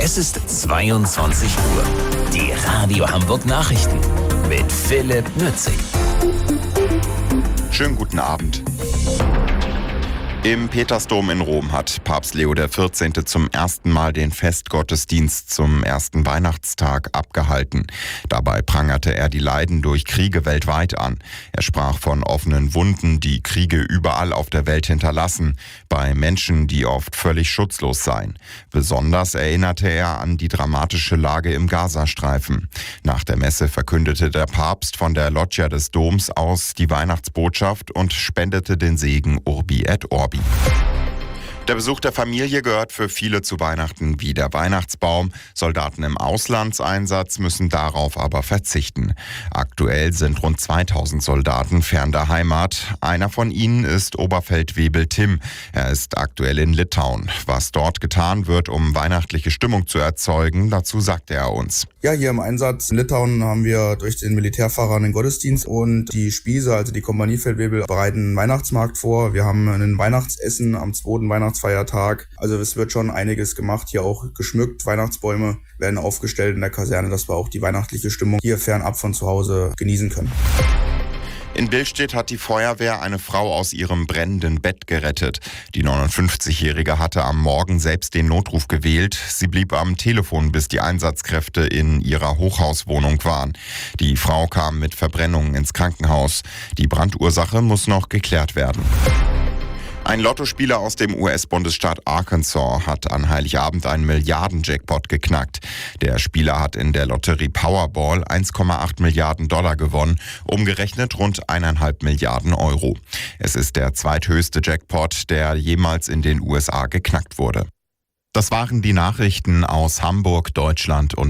Es ist 22 Uhr. Die Radio Hamburg Nachrichten mit Philipp Nützig. Schönen guten Abend. Im Petersdom in Rom hat Papst Leo XIV. Zum ersten Mal den Festgottesdienst zum ersten Weihnachtstag abgehalten. Dabei prangerte er die Leiden durch Kriege weltweit an. Er sprach von offenen Wunden, die Kriege überall auf der Welt hinterlassen, bei Menschen, die oft völlig schutzlos seien. Besonders erinnerte er an die dramatische Lage im Gazastreifen. Nach der Messe verkündete der Papst von der Loggia des Doms aus die Weihnachtsbotschaft und spendete den Segen Urbi et Orbi. Der Besuch der Familie gehört für viele zu Weihnachten wie der Weihnachtsbaum. Soldaten im Auslandseinsatz müssen darauf aber verzichten. Aktuell sind rund 2000 Soldaten fern der Heimat. Einer von ihnen ist Oberfeldwebel Tim. Er ist aktuell in Litauen. Was dort getan wird, um weihnachtliche Stimmung zu erzeugen, dazu sagte er uns. Ja, hier im Einsatz in Litauen haben wir durch den Militärpfarrer einen Gottesdienst und die Spieße, also die Kompaniefeldwebel, bereiten einen Weihnachtsmarkt vor. Wir haben ein Weihnachtsessen am 2. Weihnachtsfeiertag. Also es wird schon einiges gemacht, hier auch geschmückt. Weihnachtsbäume werden aufgestellt in der Kaserne, dass wir auch die weihnachtliche Stimmung hier fernab von zu Hause genießen können. In Billstedt hat die Feuerwehr eine Frau aus ihrem brennenden Bett gerettet. Die 59-Jährige hatte am Morgen selbst den Notruf gewählt. Sie blieb am Telefon, bis die Einsatzkräfte in ihrer Hochhauswohnung waren. Die Frau kam mit Verbrennungen ins Krankenhaus. Die Brandursache muss noch geklärt werden. Ein Lottospieler aus dem US-Bundesstaat Arkansas hat an Heiligabend einen Milliarden-Jackpot geknackt. Der Spieler hat in der Lotterie Powerball 1,8 Milliarden Dollar gewonnen, umgerechnet rund 1,5 Milliarden Euro. Es ist der zweithöchste Jackpot, der jemals in den USA geknackt wurde. Das waren die Nachrichten aus Hamburg, Deutschland und